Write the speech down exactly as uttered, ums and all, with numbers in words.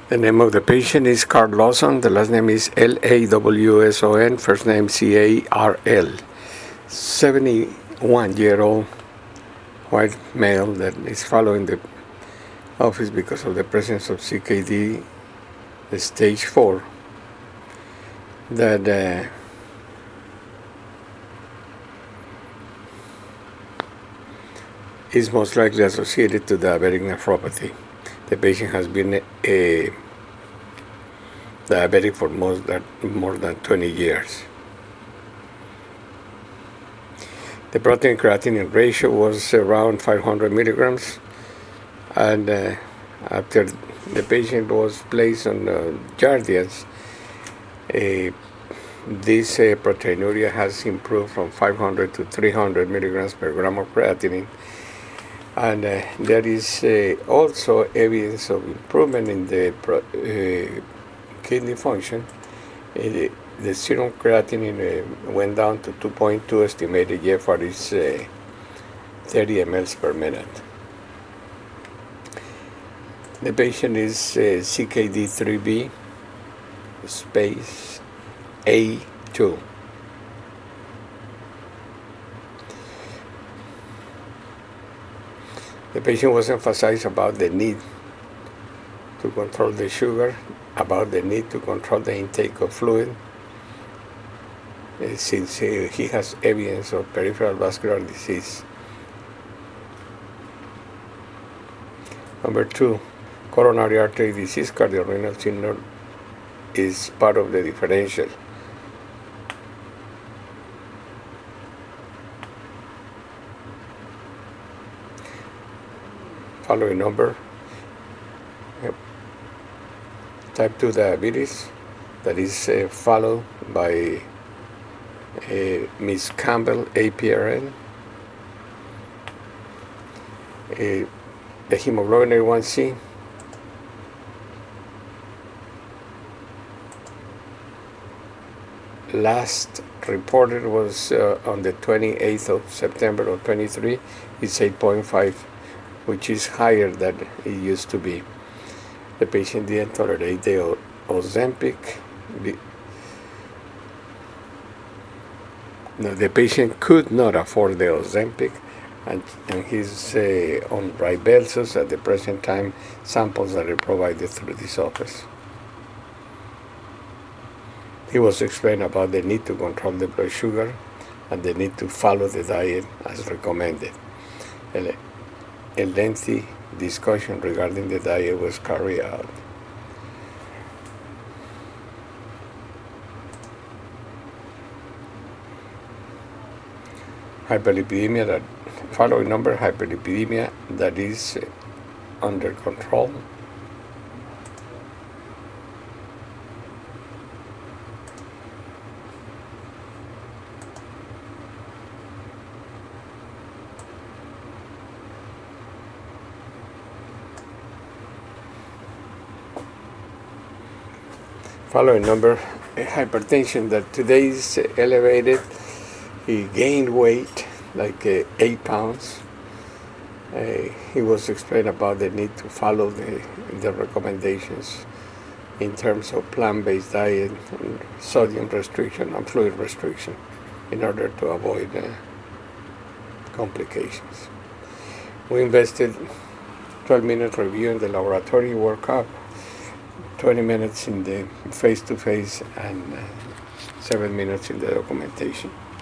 The name of the patient is Carl Lawson. The last name is L A W S O N. First name C A R L. seventy-one-year-old white male that is following the office because of the presence of C K D stage four. That uh, is most likely associated to diabetic nephropathy. The patient has been a diabetic for most than, more than twenty years. The protein creatinine ratio was around five hundred milligrams, and uh, after the patient was placed on uh, Jardiance, uh, this uh, proteinuria has improved from five hundred to three hundred milligrams per gram of creatinine. And uh, there is uh, also evidence of improvement in the pro, uh, kidney function. Uh, the serum creatinine uh, went down to two point two, estimated G F R is uh, thirty milliliters per minute. The patient is uh, C K D three B space A two. The patient was emphasized about the need to control the sugar, about the need to control the intake of fluid, uh, since uh, he has evidence of peripheral vascular disease. Number two, coronary artery disease, cardiorenal syndrome is part of the differential. Following number, yep. Type two diabetes, that is uh, followed by uh, Miss Campbell A P R N, uh, the hemoglobin A one C, last reported was uh, on the twenty-eighth of September of twenty-three, it's eight point five, which is higher than it used to be. The patient didn't tolerate the Ozempic. No, the patient could not afford the Ozempic, and, and he's uh, on Rybelsus at the present time. Samples that are provided through this office. He was explained about the need to control the blood sugar and the need to follow the diet as recommended. A lengthy discussion regarding the diet was carried out. Hyperlipidemia, that following number, hyperlipidemia that is under control. Following number, hypertension that today is elevated. He gained weight, like uh, eight pounds. Uh, he was explained about the need to follow the, the recommendations in terms of plant-based diet, and sodium restriction and fluid restriction in order to avoid uh, complications. We invested twelve minute review in the laboratory workup, twenty minutes in the face-to-face, and uh, seven minutes in the documentation.